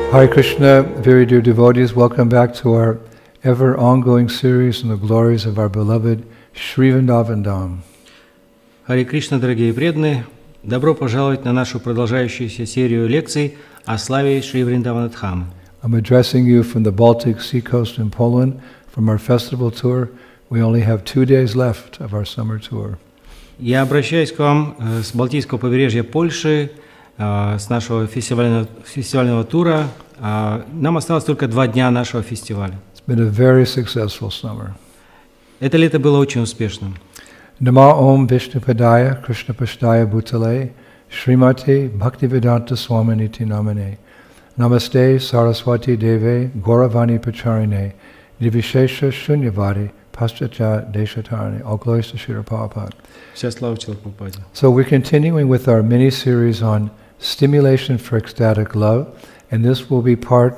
Hare Krishna, very dear devotees, welcome back to our ever ongoing series on the glories of our beloved Shri Vrindavan Dham. Харе Кришна, дорогие преданные, добро пожаловать на нашу продолжающуюся серию лекций о славе Шри Вриндавана Дхамы. I'm addressing you from the Baltic Sea coast in Poland. From our festival tour, we only have 2 days left of our summer tour. Я обращаюсь к вам с Балтийского побережья Польши, с нашего фестивального тура. Нам осталось только 2 дня нашего фестиваля. It's been a very successful summer. Это лето было очень успешным. Nama Om Vishnupadaya Krishna Pashtaya Bhutale Srimati Bhaktivedanta Swaminiti Namane Namaste Saraswati Deve Gauravani Pacharine Nivishesha Shunyavadi Paschatya Deshatarani. All glories to Srila Prabhupada. Вся слава Чилы Прабхупаде. So we're continuing with our mini-series on stimulation for ecstatic love, and this will be part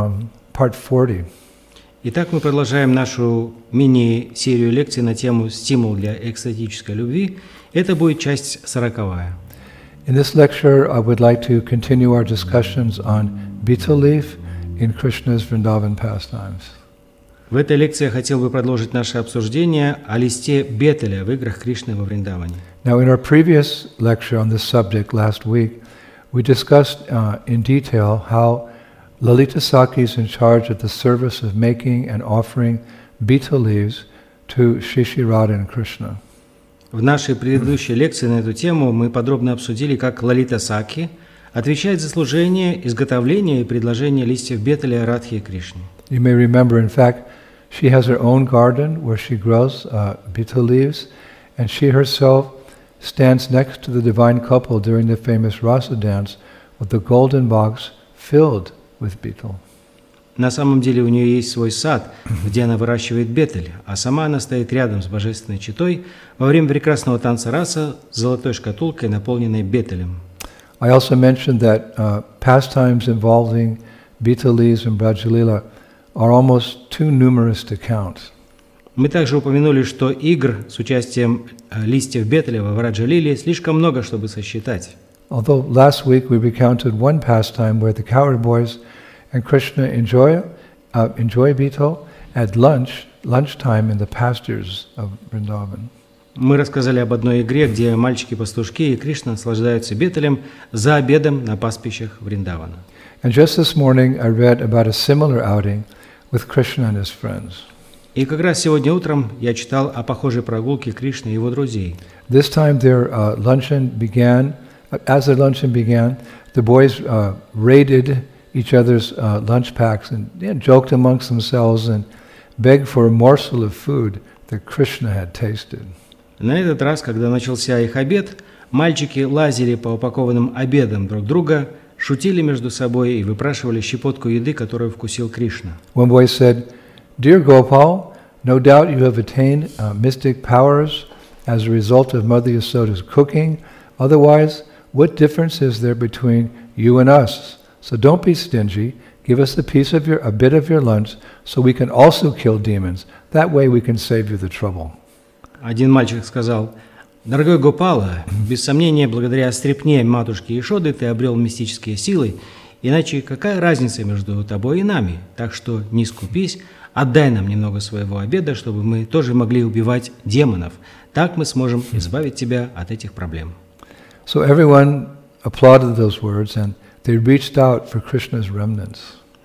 40. Итак, мы продолжаем нашу мини-серию лекций на тему «Стимул для экстатической любви». Это будет часть 40-я. In this lecture, I would like to continue our discussions on betel leaf in Krishna's Vrindavan pastimes. В этой лекции я хотел бы продолжить наше обсуждение о листе бетеля в играх Кришны во Вриндаване. Now, in our previous lecture on this subject last week, we discussed in detail how Lalita Sakhi is in charge of the service of making and offering betel leaves to Shri Shri Radha and Krishna. В нашей предыдущей лекции на эту тему мы подробно обсудили, как Лалита Сакхи отвечает за служение, изготовление и предложение листьев бетеля Радхе и Кришне. You may remember, in fact, she has her own garden where she grows betel leaves, and she herself stands next to the divine couple during the famous Rasa dance with the golden box filled with betel. На самом деле у нее есть свой сад, где она выращивает бетель, а сама она стоит рядом с божественной четой во время прекрасного танца раса с золотой шкатулкой, наполненной бетелем. I also mentioned that pastimes involving betel leaves and Brajalila are almost too numerous to count. Мы также упомянули, что игр с участием листьев бетеля во Враджа-лиле слишком много, чтобы сосчитать. Although last week we recounted one pastime where the cowherd boys and Krishna enjoy betel at lunchtime in the pastures of Vrindavan. Мы рассказали об одной игре, где мальчики-пастушки и Кришна наслаждаются бетелем за обедом на пастбищах Вриндавана. And just this morning I read about a similar outing with Krishna and his friends. И как раз сегодня утром я читал о похожей прогулке Кришны и его друзей. This time their luncheon began. As their luncheon began, the boys raided each other's lunch packs and joked amongst themselves and begged for a morsel of food that Krishna had tasted. На этот раз, когда начался их обед, мальчики лазили по упакованным обедам друг друга, шутили между собой и выпрашивали щепотку еды, которую вкусил Кришна. One boy said, "Dear Gopal, no doubt you have attained mystic powers as a result of Mother Yasoda's cooking. Otherwise, what difference is there between you and us? So don't be stingy. Give us a bit of your lunch, so we can also kill demons. That way we can save you the trouble." Один мальчик сказал: «Дорогой Гопала, без сомнения, благодаря стряпне матушки Яшоды ты обрел мистические силы, иначе какая разница между тобой и нами? Так что не скупись, отдай нам немного своего обеда, чтобы мы тоже могли убивать демонов. Так мы сможем избавить тебя от этих проблем». So everyone applauded those words and they reached out for Krishna's remnants.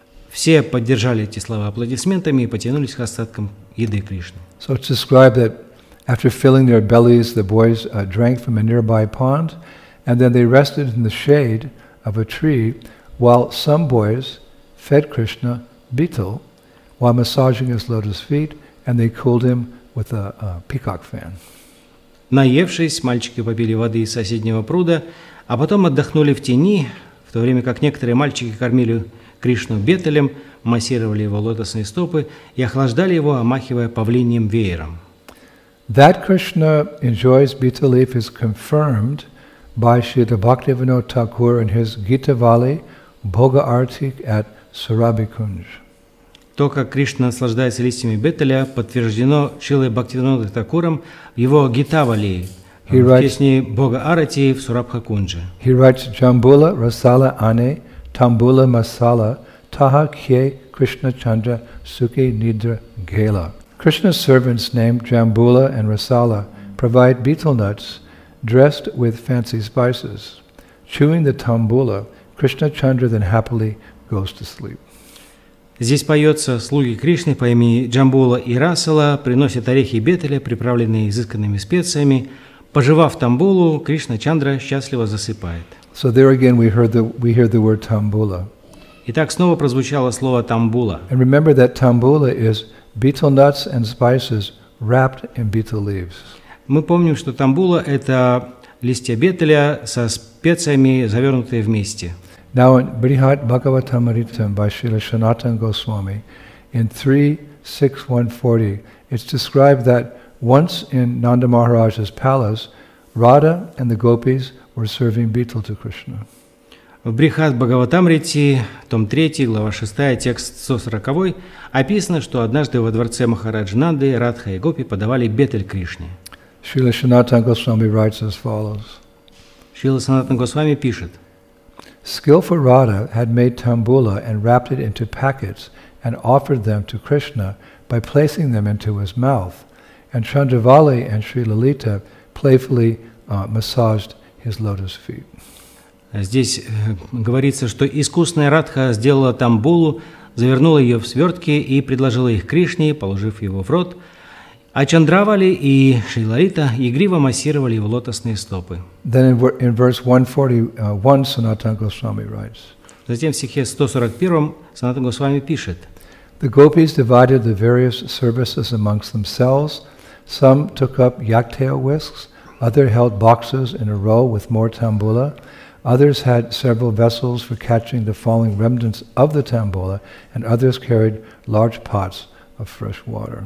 Все поддержали эти слова аплодисментами и потянулись к остаткам еды Кришны. So it's described that after filling their bellies, the boys drank from a nearby pond, and then they rested in the shade of a tree while some boys fed Krishna betel while massaging his lotus feet, and they cooled him with a peacock fan. Наевшись, мальчики попили воды из соседнего пруда, а потом отдохнули в тени, в то время как некоторые мальчики кормили Кришну бетелем, массировали его лотосные стопы и охлаждали его, омахивая павлиньим веером. That Krishna enjoys betel leaf is confirmed by Srila Bhaktivinoda Thakur in his Gitavali Bhoga Artik at Surabhi Kunj. То, как Кришна наслаждается листьями бетеля, подтверждено Шрилой Бхактивинода Такуром в его Гитавали, в песне Бога Арати в Сурабха-кунджи. He writes, Jambula Rasala Ane Tambula Masala Taha kye Krishna Chandra Sukhi Nidra Gela. Krishna's servants named Jambula and Rasala provide betel nuts dressed with fancy spices. Chewing the tambula, Krishna Chandra then happily goes to sleep. Здесь поется: слуги Кришны по имени Джамбула и Расала приносят орехи бетеля, приправленные изысканными специями. Пожевав тамбулу, Кришна Чандра счастливо засыпает. So there again we hear the word tambula. Итак, снова прозвучало слово тамбула. And remember that tambula is betel nuts and spices wrapped in betel leaves. Мы помним, что тамбула – это листья бетеля со специями, завернутые вместе. Now in Brihat Bhagavatamritam by Srila Sanatana Goswami, in 3.6.140, it's described that once in Nanda Maharaj's palace, Radha and the gopis were serving betel to Krishna. В Брихат Бхагаватамрити, том 3, глава 6, текст 140, описано, что однажды во дворце Махараджи Нанды Радха и Гопи подавали бетель Кришне. Srila Sanatana Goswami writes as follows. Шрила Санатана Госвами пишет: Skillful Radha had made tambula and wrapped it into packets and offered them to Krishna by placing them into his mouth, and Chandravali and Sri Lalita playfully massaged his lotus feet. Здесь говорится, что искусная Радха сделала тамбулу, завернула ее в свертки и предложила их Кришне, положив его в рот, а Чандравали и Шри Лалита игриво массировали его лотосные стопы. Then in verse 141, Sanatana Goswami writes, Затем в стихе 141 Санатана Госвами пишет: The gopis divided the various services amongst themselves. Some took up yak-tail whisks, others held boxes in a row with more tambula, others had several vessels for catching the falling remnants of the tambula, and others carried large pots of fresh water.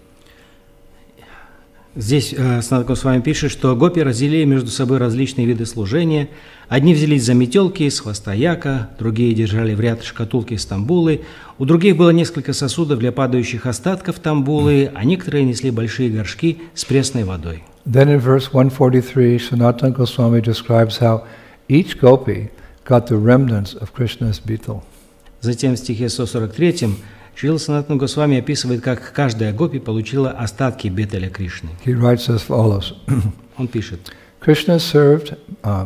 Здесь Санатана Госвами пишет, что гопи разделили между собой различные виды служения. Одни взялись за метелки с хвоста яка, другие держали в ряд шкатулки с тамбулы, у других было несколько сосудов для падающих остатков тамбулы, а некоторые несли большие горшки с пресной водой. Then in verse 143, Sanatana Goswami describes how each gopi got the remnants of Krishna's betel. Затем в стихе 143 Шрила Санатана Госвами описывает, как каждая гопи получила остатки бетеля Кришны. He writes as follows. Он пишет: Krishna is served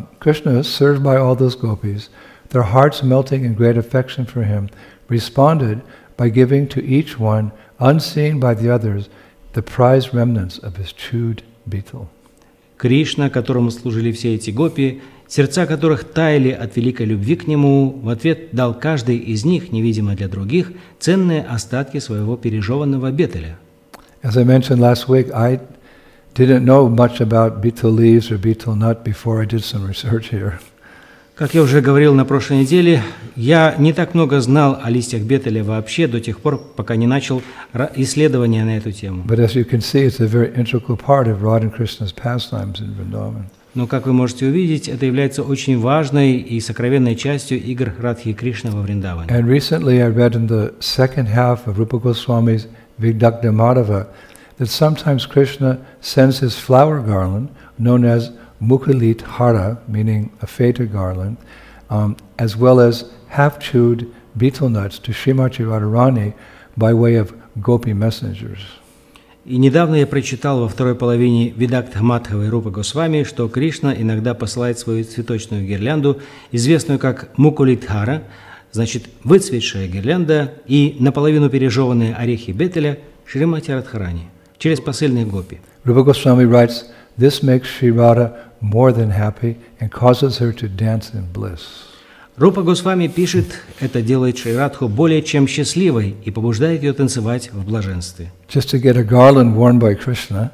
by all those gopis. Their hearts melting in great affection for him, responded by giving to each one, unseen by the others, the prized remnants of his chewed betel. Кришна, которому служили все эти гопи, сердца которых таяли от великой любви к нему, в ответ дал каждый из них, невидимо для других, ценные остатки своего пережеванного бетеля. As I mentioned last week, I didn't know much about betel leaves or betel nut before I did some research here. Как я уже говорил на прошлой неделе, я не так много знал о листьях бетеля вообще до тех пор, пока не начал исследования на эту тему. But as you can see, it's a very integral part of Radha and Krishna's pastimes in Vrindavan. Но, как вы можете увидеть, это является очень важной и сокровенной частью игр Радхи и Кришны во Вриндаване. And recently I read in the second half of Rupa Goswami's Vigdagda Madhava that sometimes Krishna sends his flower garland, known as Mukhalit Hara, meaning a feta garland, as well as half-chewed betel nuts to Srimati Radharani by way of gopi messengers. И недавно я прочитал во второй половине Видакта Мадхавы Рупы Госвами, что Кришна иногда посылает свою цветочную гирлянду, известную как Мукулитхара, значит, выцветшая гирлянда, и наполовину пережеванные орехи бетеля Шримати Радхарани, через посыльных гопи. Rupa Goswami writes, this makes Sri Radha more than happy and causes her to dance in bliss. Рупа Госвами пишет, это делает Шри Радху более чем счастливой и побуждает ее танцевать в блаженстве. Just to get a garland worn by Krishna,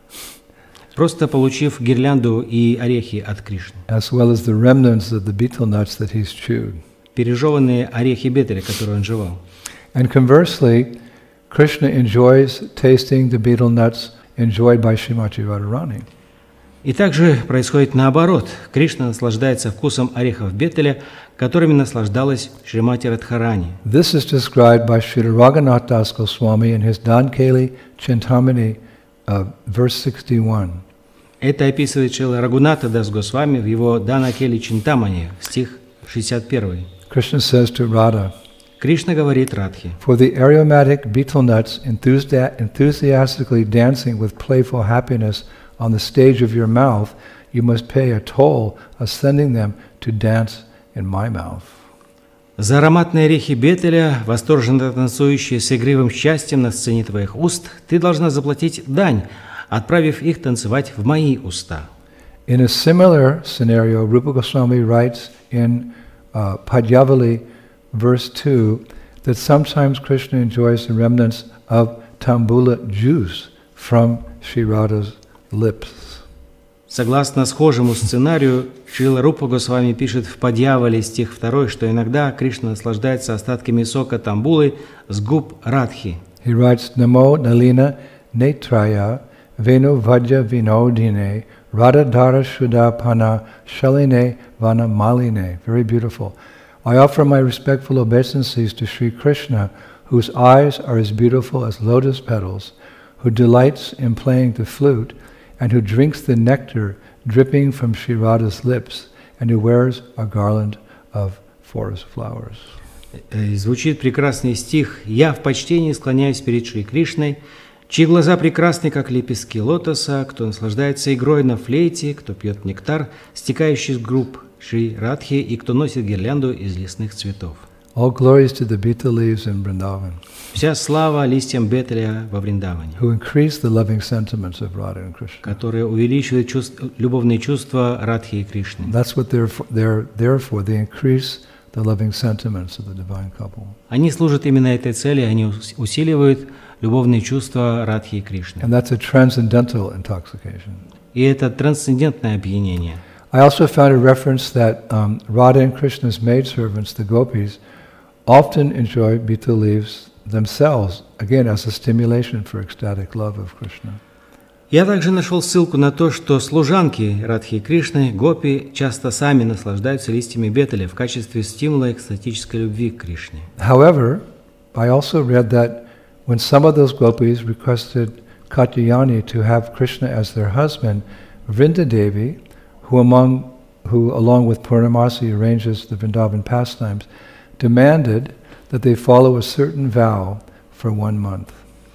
просто получив гирлянду и орехи от Кришны, as well as the remnants of the betel nuts that he's chewed. Пережеванные орехи бетеля, которые он жевал. And conversely, Krishna enjoys tasting the betel nuts enjoyed by Srimati Radharani. И также происходит наоборот. Кришна наслаждается вкусом орехов бетеля, которыми наслаждалась Шримати Радхарани. This is described by Srila Raghunath Das Goswami in his Dankeli Chintamani, verse 61. Это описывает Шрила Рагуната Дас Госвами в его Данакели Чинтамани, стих 61. Krishna says to Radha, Кришна говорит Радхи: For the aromatic betel nuts enthusiastically dancing with playful happiness on the stage of your mouth, you must pay a toll of sending them to dance in my mouth. за ароматные орехи бетеля, восторженно танцующие с игривым счастьем на сцене твоих уст, ты должна заплатить дань, отправив их танцевать в мои уста. In a similar scenario, Rupa Goswami writes in Padyavali, verse 2, that sometimes Krishna enjoys the remnants of tambula juice from Sri Radha's lips. Согласно схожему сценарию, Шрила Рупа Госвами пишет в Падьявале, стих 2, что иногда Кришна наслаждается остатками сока тамбулы с губ Радхи. He writes, Namo Nalina Netraya Venu Vajja Vinodine Radhadhara Shuddhapana Shaline Vana Maline. Very beautiful. I offer my respectful obeisances to Sri Krishna, whose eyes are as beautiful as lotus petals, who delights in playing the flute, and who drinks the nectar dripping from Sri Radha's lips, and who wears a garland of forest flowers. Звучит прекрасный стих: «Я в почтении склоняюсь перед Шри Кришной, чьи глаза прекрасны, как лепестки лотоса, кто наслаждается игрой на флейте, кто пьет нектар, стекающий с губ Шри Радхи, и кто носит гирлянду из лесных цветов». All glories to the betel leaves in Vrindavan, Вся слава листьям бетеля во Вриндаване, who increase the loving sentiments of Radha and Krishna. которые увеличивают любовные чувства Радхи и Кришны. That's what they're there for. They increase the loving sentiments of the divine couple. Они служат именно этой цели, они усиливают любовные чувства Радхи и Кришны. And that's a transcendental intoxication. И это трансцендентное опьянение. I also found a reference that Radha and Krishna's maidservants, the gopis, often enjoy betel leaves themselves, again as a stimulation for ecstatic love of Krishna. Я также нашел ссылку на то, что служанки Радхи и Кришны, гопи, часто сами наслаждаются листьями бетеля в качестве стимула экстатической любви к Кришне. However, I also read that when some of those gopis requested Katyayani to have Krishna as their husband, Vrinda Devi, who along with Purnamasi arranges the Vrindavan pastimes, demanded that they follow a certain vow for 1 month.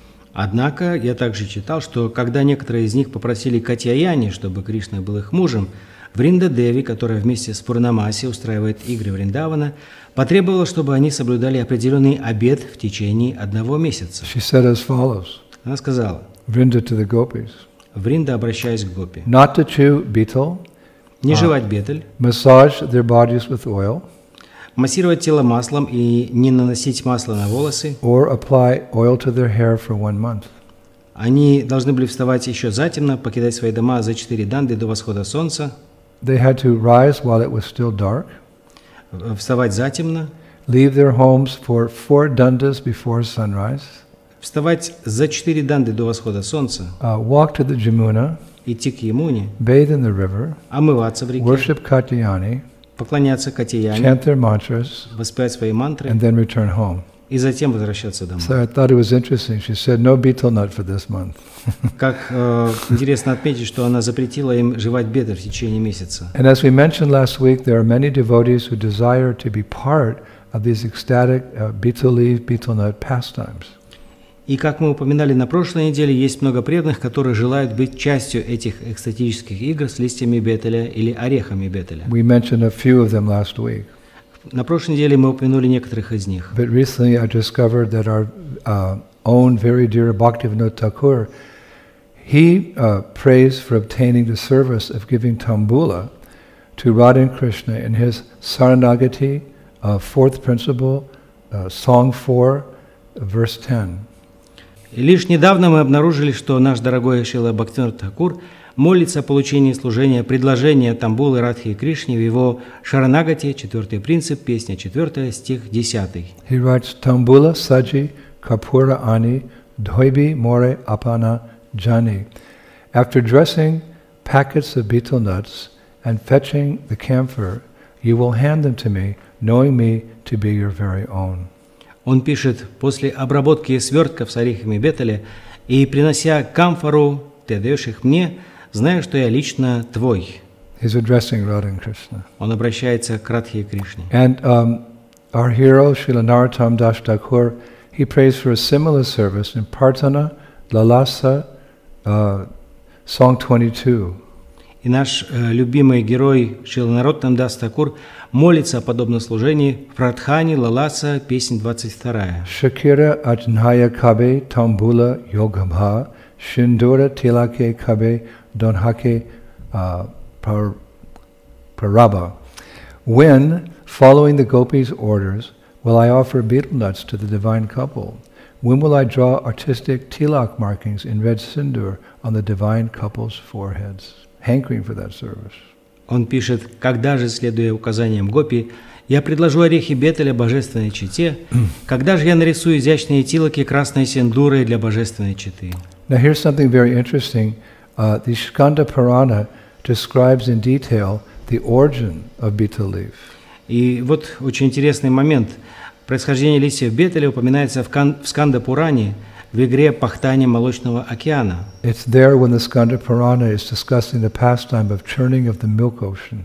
Однако я также читал, что когда некоторые из них попросили Катьяяни, чтобы Кришна был их мужем, Вринда Деви, которая вместе с Пурнамаси устраивает игры Вриндавана, потребовала, чтобы они соблюдали определенный обет в течение 1 месяца. She said as follows, Она сказала, Vrinda to the gopis, Вринда, обращаясь к гопи, not to chew betel, не жевать бетель, massage their bodies with oil, массировать тело маслом и не наносить масло на волосы. or apply oil to their hair for 1 month. Они должны были вставать еще затемно, покидать свои дома за 4 данды до восхода солнца, They had to rise while it was still dark, вставать затемно, leave their homes for 4 dandas before sunrise, вставать за 4 данды до восхода солнца, walk to the Jamuna, идти к Ямуне, bathe in the river, омываться в реке, worship Katyayani, поклоняться Катьяяне, chant their mantras, воспевать свои мантры and then return home. и затем возвращаться домой. So I thought it was interesting. She said, no betel nut for this month. Как интересно отметить, что она запретила им жевать бетель в течение месяца. And as we mentioned last week, there are many devotees who desire to be part of these ecstatic betel leaf, betel nut pastimes. И как мы упоминали на прошлой неделе, есть много преданных, которые желают быть частью этих экстатических игр с листьями бетеля или орехами бетеля. We mentioned a few of them last week. На прошлой неделе мы упомянули некоторых из них. But recently I discovered that our own very dear Bhaktivinoda Thakur, he prays for obtaining the service of giving tambula to Radha and Krishna in his Saranagati, 4th principle, Song 4, verse 10. И лишь недавно мы обнаружили, что наш дорогой Шрила Бхактивинода Тхакур молится о получении служения предложения Тамбулы Радхи и Кришне в его Шаранагати, 4-й принцип, песня 4, стих 10. He writes, Tambula saji kapura ani dhoibi more apana jani. After dressing packets of betel nuts and fetching the camphor, you will hand them to me, knowing me to be your very own. Он пишет, после обработки свертков с орехами бетеля и принося камфору, ты даешь их мне, зная, что я лично твой. He's addressing Radha and Krishna. Он обращается к Радхе и Кришне. And our hero, Srila Narottam Das Thakur, he prays for a similar service in Prarthana Lalasa, Song 22. И наш любимый герой Шрила Нароттам Дас Такур молится о подобном служении в Пратхане Лаласа, песнь 22. Shakira Ajnaya Kabe Tambula Yogabha Shindura Tilake Kabe Donhake Paraba. When, following the gopis' orders, will I offer betel nuts to the divine couple? When will I draw artistic tilak markings in red sindoor on the divine couple's foreheads? Hankering for that service. Он пишет: «Когда же, следуя указаниям гопи, я предложу орехи бетеля божественной чете, когда же я нарисую изящные тилоки красной синдуры для божественной четы?» Now here's something very interesting. The Skanda Purana describes in detail the origin of betel leaf. И вот очень интересный момент. Происхождение листьев бетеля упоминается в Сканда-Пуране, в игре «Пахтание молочного океана». It's there when the Skanda Purana is discussing the pastime of churning of the milk ocean.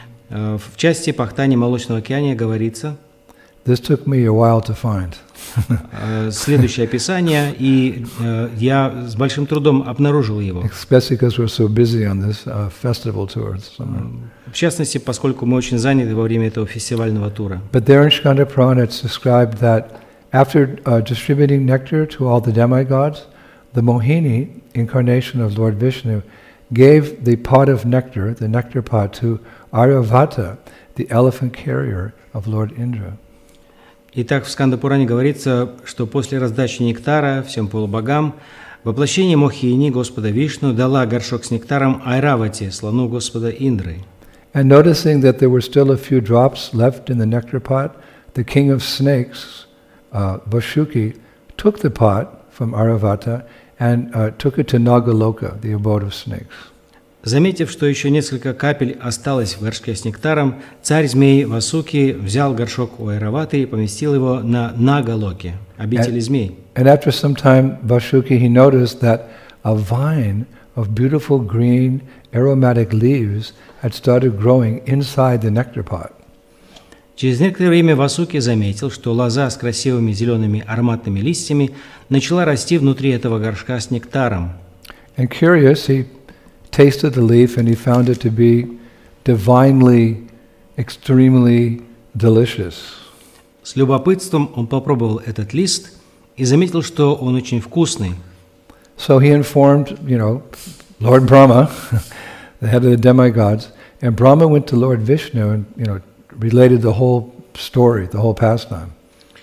В части «Пахтание молочного океана» говорится, This took me a while to find. следующее описание, и я с большим трудом обнаружил его. Especially because we're so busy on this festival tour. В частности, поскольку мы очень заняты во время этого фестивального тура. But there in Skanda Purana it's described that after distributing nectar to all the demigods, the Mohini, incarnation of Lord Vishnu, gave the pot of nectar, the nectar pot, to Aryavata, the elephant carrier of Lord Indra. Итак, в Сканда-Пуране говорится, что после раздачи нектара всем полубогам воплощение Мохини, Господа Вишну, дала горшок с нектаром Айравати, слону Господа Индры. And noticing that there were still a few drops left in the nectar pot, the king of snakes, Vashuki, took the pot from Aryavata and took it to Nagaloka, the abode of snakes. Заметив, что еще несколько капель осталось в горшке с нектаром, царь змей Васуки взял горшок у Айраваты и поместил его на Нагалоке, обители змей. And after some time, Vashuki, he noticed that a vine of beautiful green aromatic leaves had started growing inside the nectar pot. Через некоторое время Васуки заметил, что лоза с красивыми зелеными ароматными листьями начала расти внутри этого горшка с нектаром. And curious, he tasted the leaf and he found it to be divinely, extremely delicious. С любопытством он попробовал этот лист и заметил, что он очень вкусный. So he informed, Lord Brahma, the head of the demigods, and Brahma went to Lord Vishnu and, related the whole story, the whole pastime.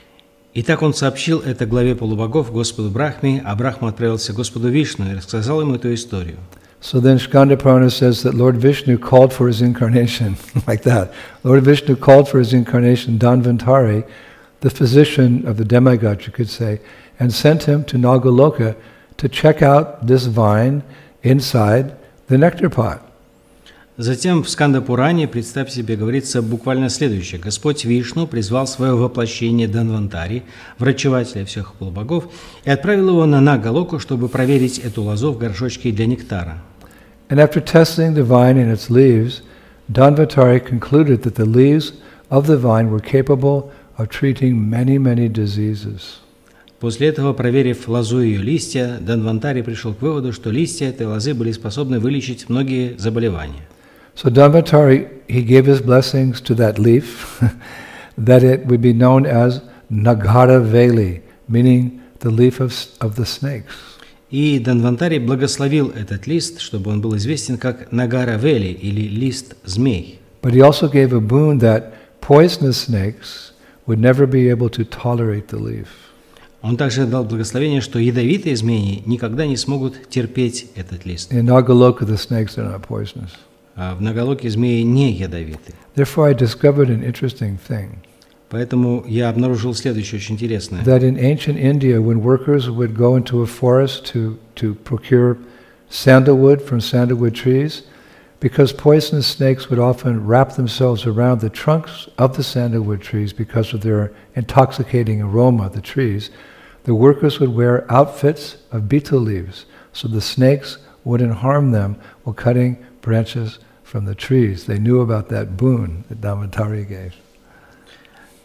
И так он сообщил это главе полубогов, Господу Брахме, а Брахма отправился к Господу Вишну и рассказал ему эту историю. So then Skanda Purana says that Lord Vishnu called for his incarnation, like that. Lord Vishnu called for his incarnation, Dhanvantari, the physician of the demigod, you could say, and sent him to Nagaloka to check out this vine inside the nectar pot. Затем в Сканда-Пуране, представь себе, говорится буквально следующее. Господь Вишну призвал свое воплощение Дhanvantari, врачевателя всех полубогов, и отправил его на Нагалоку, чтобы проверить эту лозу в горшочке для нектара. And after testing the vine and its leaves, Dhanvantari concluded that the leaves of the vine were capable of treating many, many diseases. После этого, проверив лозу и ее листья, Дhanvantari пришел к выводу, что листья этой лозы были способны вылечить многие заболевания. So Dhanvantari, he gave his blessings to that leaf, that it would be known as Nagara Veli, meaning the leaf of the snakes. И Дhanvantari благословил этот лист, чтобы он был известен как Нагара Вели или лист змей. But he also gave a boon that poisonous snakes would never be able to tolerate the leaf. Он также дал благословение, что ядовитые змеи никогда не смогут терпеть этот лист. In Nagaloka, the snakes are not poisonous. А в Нагалоке змеи не ядовиты. Therefore, I discovered an interesting thing. Поэтому я обнаружил следующее очень интересное. That in ancient India, when workers would go into a forest to procure sandalwood from sandalwood trees, because poisonous snakes would often wrap themselves around the trunks of the sandalwood trees because of their intoxicating aroma, the trees, the workers would wear outfits of betel leaves, so the snakes wouldn't harm them while cutting branches from the trees. They knew about that boon that Dhanvantari gave.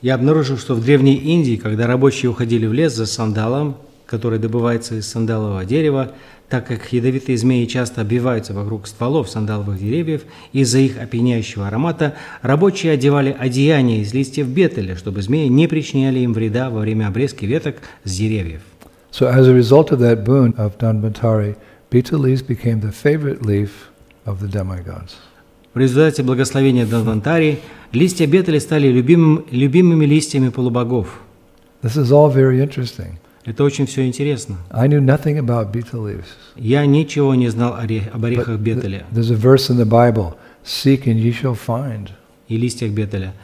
Я обнаружил, что в Древней Индии, когда рабочие уходили в лес за сандалом, который добывается из сандалового дерева, так как ядовитые змеи часто обвиваются вокруг стволов сандаловых деревьев, из-за их опьяняющего аромата рабочие одевали одеяния из листьев бетеля, чтобы змеи не причиняли им вреда во время обрезки веток с деревьев. So as a result of that boon of Dhanvantari, betel leaves became the favorite leaf of the demigods. В результате благословения Дханвантари листья бетеля стали любимыми листьями полубогов. This is all very interesting. Это очень все интересно. I knew nothing about betel leaves. Я ничего не знал об орехах бетеля There's a verse in the Bible, seek and ye shall find. и листьях бетеля.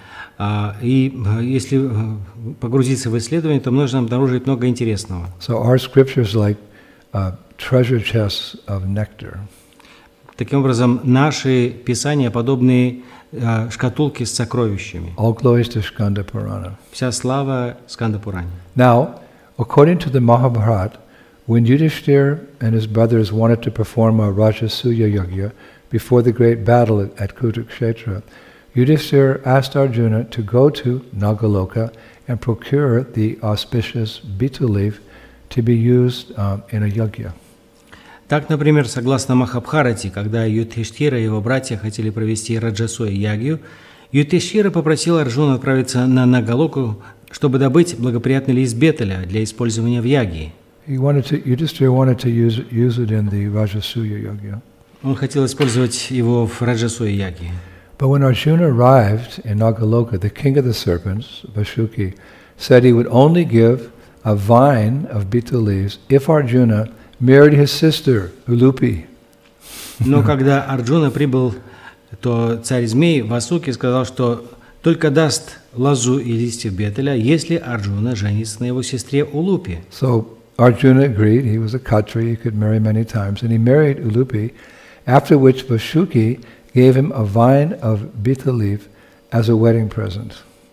И если погрузиться в исследование, то можно обнаружить много интересного. So our scriptures like treasure chests of nectar. Таким образом, наши писания подобны шкатулке с сокровищами. All glories to Skanda Purana. Вся слава Сканда-Пуране. Now, according to the Mahabharata, when Yudhishthira and his brothers wanted to perform a Rajasuya Yajna before the great battle at Kurukshetra, Yudhishthira asked Arjuna to go to Nagaloka and procure the auspicious betel leaf to be used in a yajna. Так, например, согласно Махабхарате, когда Юдхиштхира и его братья хотели провести Раджасуя Ягью, Юдхиштхира попросил Арджуну отправиться на Нагалоку, чтобы добыть благоприятный лист бетеля для использования в ягье. Yudhishthira wanted to use it in the Rajasuya Yajna. Он хотел использовать его в Раджасуя Ягье. But when Arjuna arrived in Nagaloka, the king of the serpents, Vashuki, said he would only give a vine of betel leaves if Arjuna married his sister, Ulupi. Но когда Арджуна прибыл, то царь змей Васуки сказал, что только даст лозу и листья бетеля, если Арджуна женится на его сестре Улупи. So Arjuna agreed. He was a Khatri, he could marry many times, and he married Ulupi, after which Vashuki gave him a vine of betel leaf as a wedding present.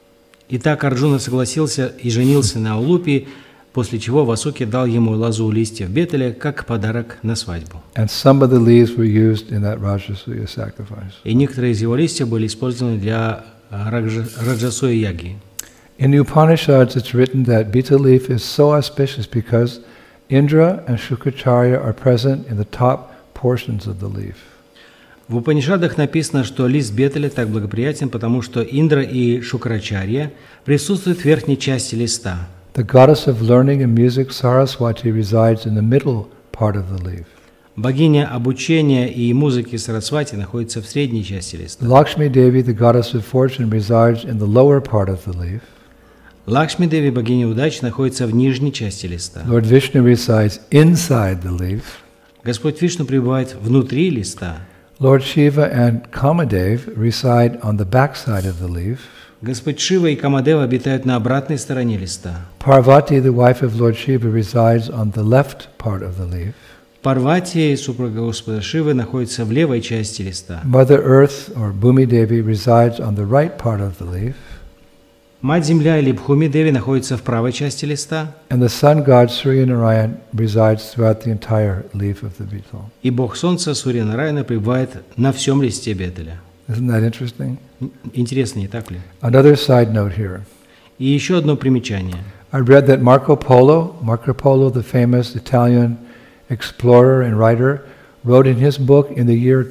Итак, Арджуна согласился и женился на Улупи, после чего Васуки дал ему лозу листьев бетеля как подарок на свадьбу. And some of the leaves were used in that Rajasuya sacrifice. И некоторые из его листьев были использованы для Раджасуя Ягьи. In the Upanishads, it's written that betel leaf is so auspicious because Indra and Shukracharya are present in the top portions of the leaf. В Упанишадах написано, что лист бетеля так благоприятен, потому что Индра и Шукрачарья присутствуют в верхней части листа. The goddess of learning and music, Saraswati, resides in the middle part of the leaf. Богиня обучения и музыки Сарасвати находится в средней части листа. Lakshmi Devi, the goddess of fortune, resides in the lower part of the leaf. Лакшми Деви, богиня удачи, находится в нижней части листа. Lord Vishnu resides inside the leaf. Господь Вишну пребывает внутри листа. Lord Shiva and Kamadev reside on the back side of the leaf. Господь Шива и Камадева обитают на обратной стороне листа. Parvati, the wife of Lord Shiva, resides on the left part of the leaf. Парвати, супруга Господа Шивы, находится в левой части листа. Mother Earth, or Bhumi Devi, resides on the right part of the leaf. Мать-Земля или Бхуми Деви находится в правой части листа. And the sun god Surya Narayan resides throughout the entire leaf of the betel. И Бог Солнца Сурья Нараяна пребывает на всем листе бетеля. Isn't that interesting? Интересно, не так ли? Another side note here. И еще одно примечание. I read that Marco Polo, the famous Italian explorer and writer, wrote in his book in the year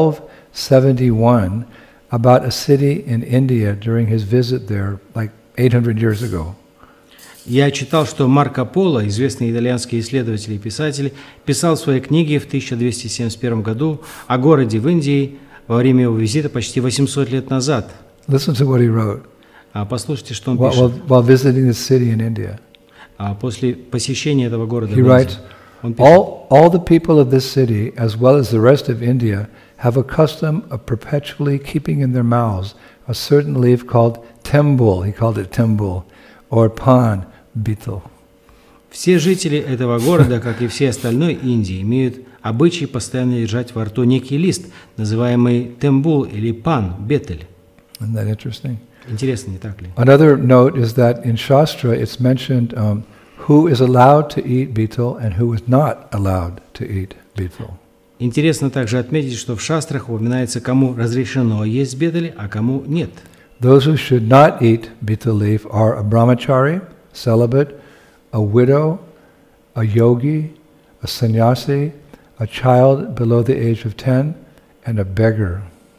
1271 about a city in India during his visit there, like 800 years ago. Я читал, что Марко Поло, известный итальянский исследователь и писатель, писал в своей книге в 1271 году о городе в Индии во время его визита почти 800 лет назад. Listen to what he wrote. Послушайте, что он пишет. While visiting this city in India. После посещения этого города в He Индии. writes, all the people of this city, as well as the rest of India, have a custom of perpetually keeping in their mouths a certain leaf called tembul, he called it tembul, or pan, betel. Все жители этого города, как и все остальной Индии, имеют обычай постоянно держать во рту некий лист, называемый тембул или пан, бетель. Isn't that interesting? Интересно, не так ли? Another note is that in Shastra it's mentioned who is allowed to eat betel and who is not allowed to eat betel. Интересно также отметить, что в шастрах упоминается, кому разрешено есть бетель, а кому нет. Those who should not eat betel leaf are a brahmachari, celibate, a widow, a yogi, a sannyasi, a child below the age of 10, and a beggar.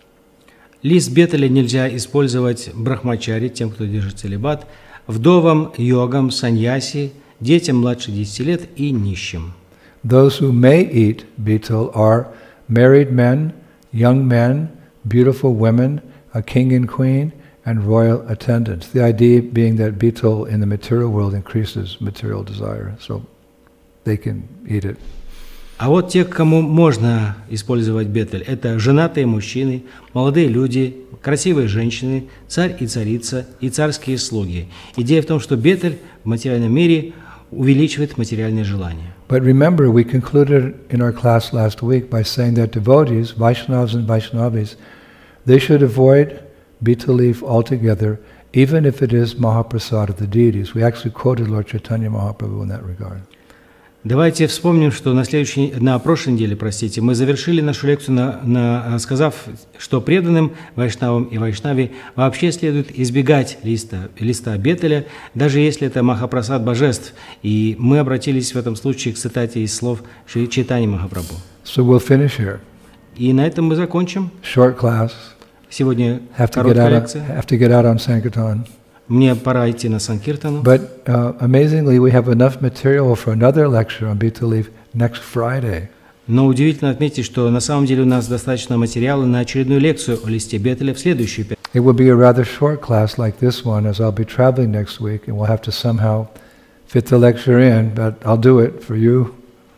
Лист бетеля нельзя использовать брахмачари, тем, кто держит целибат, вдовам, йогам, саньяси, детям младше 10 лет и нищим. Those who may eat betel are married men, young men, beautiful women, a king and queen, and royal attendants. The idea being that betel in the material world increases material desire, so they can eat it. А вот те, кому можно использовать бетель, это женатые мужчины, молодые люди, красивые женщины, царь и царица и царские слуги. Идея в том, что бетель в материальном мире увеличивает материальные желания. But remember, we concluded in our class last week by saying that devotees, Vaishnavas and Vaishnavis, they should avoid betel leaf altogether, even if it is Mahaprasad of the deities. We actually quoted Lord Chaitanya Mahaprabhu in that regard. Давайте вспомним, что на прошлой неделе, мы завершили нашу лекцию, сказав, что преданным вайшнавам и вайшнави вообще следует избегать листа бетеля, даже если это Махапрасад божеств. И мы обратились в этом случае к цитате из слов Шри Чайтаньи Махапрабху. So we'll finish here. И на этом мы закончим. Short class. Сегодня короткая лекция. Have to get out on Sankirtan. Мне пора идти на Санкиртану. But amazingly, we have enough material for another lecture on betel leaf next Friday. Но удивительно отметить, что на самом деле у нас достаточно материала на очередную лекцию о листе бетеля в следующую пятницу. It will be a rather short class like this one, as I'll be traveling next week, and we'll have to somehow fit the lecture in, but I'll do it for you.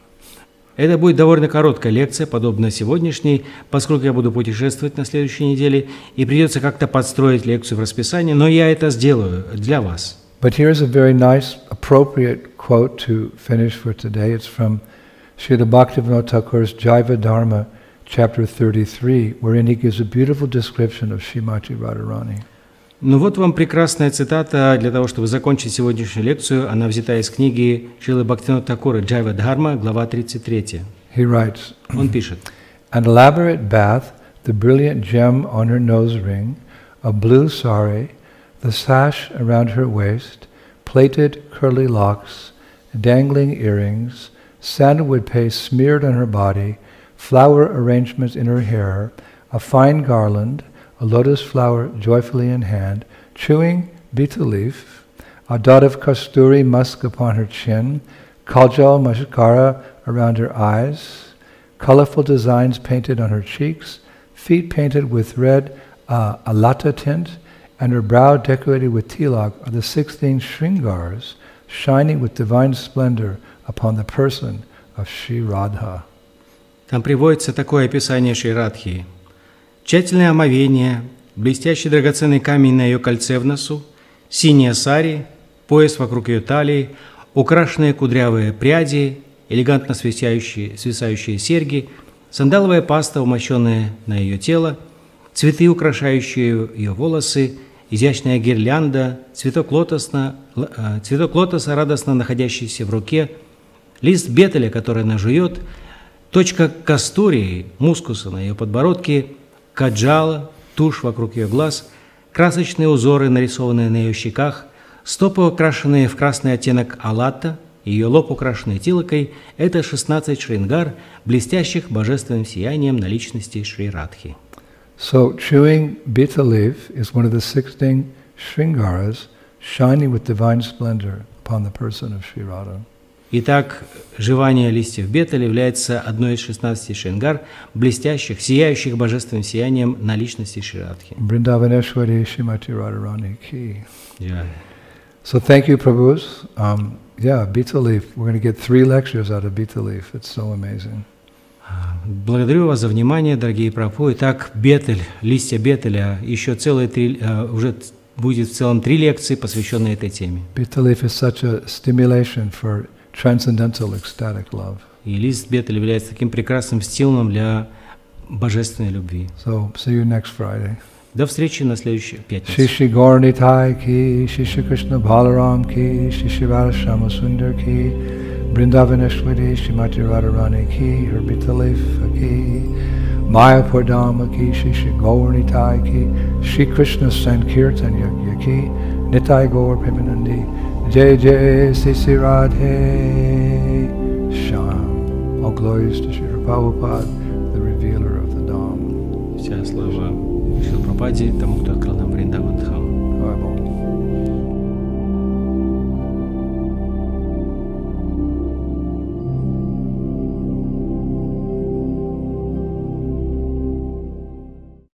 Это будет довольно короткая лекция, подобная сегодняшней, поскольку я буду путешествовать на следующей неделе, и придется как-то подстроить лекцию в расписание, но я это сделаю для вас. But here's a very nice, appropriate quote to finish for today. It's from Srila Bhaktivinoda Thakur's Jaiva Dharma, chapter 33, wherein he gives a beautiful description of Srimati Radharani. Ну вот вам прекрасная цитата для того, чтобы закончить сегодняшнюю лекцию. Она взята из книги Шрилы Бхактивинода Thakura «Джайва Дхарма», глава 33. He writes, Он пишет: An elaborate bath, the brilliant gem on her nose ring, a blue sari, the sash around her waist, plaited curly locks, dangling earrings, sandalwood paste smeared on her body, flower arrangements in her hair, a fine garland, a lotus flower joyfully in hand, chewing betel leaf, a dot of kasturi musk upon her chin, kajal mascara around her eyes, colorful designs painted on her cheeks, feet painted with red alata tint, and her brow decorated with tilak are the 16 shringars shining with divine splendor upon the person of Shri Radha. Там приводится такое описание Шри Радхи. Тщательное омовение, блестящий драгоценный камень на ее кольце в носу, синяя сари, пояс вокруг ее талии, украшенные кудрявые пряди, элегантно свисающие серьги, сандаловая паста, умощенная на ее тело, цветы, украшающие ее волосы, изящная гирлянда, цветок лотоса, радостно находящийся в руке, лист бетеля, который она жует, точка кастурии, мускуса на ее подбородке, каджала, тушь вокруг ее глаз, красочные узоры, нарисованные на ее щеках, стопы, украшенные в красный оттенок алата, ее лоб, украшенный тилакой, это 16 шрингар, блестящих божественным сиянием на личности Шри Радхи. So chewing betel leaf is one of the 16 shringaras shining with divine splendor upon the person of Shri Radha. Итак, жевание листьев бетеля является одной из 16 шрингар, блестящих, сияющих божественным сиянием на личности Шри Радхи. Vrindavaneshwari Shrimati Radharani ki. Yeah. So thank you, Prabhus. Betel leaf. We're going to get 3 lectures out of betel leaf. It's so amazing. Благодарю вас за внимание, дорогие Прабху. Итак, бетель, листья бетеля, еще целые 3, уже будет в целом 3 лекции, посвященные этой теме. Betel leaf is such a stimulation for transcendental ecstatic love. И лист бетеля является таким прекрасным стимулом для божественной любви. So see you next Friday. До встречи на следующей пятнице. Shri Shri Gaur Nitai ki, Shri Shri Krishna Balaram ki, Shri Shri Radha Shama Sundar ki, Vrindavaneshwari Shrimati Radharani ki, her betel leaf ki. Mayapur Dhamma ki, Shri Gaur Nitai ki, Shri Krishna Sankirtan Yagya ki, Nitai Gaur Premanandi, Jai Jai Sri Radhe Shyam. All glories to Shri Prabhupada, the revealer of the Dham. Вся слава Шриле Прабхупаде, тому, кто открыл нам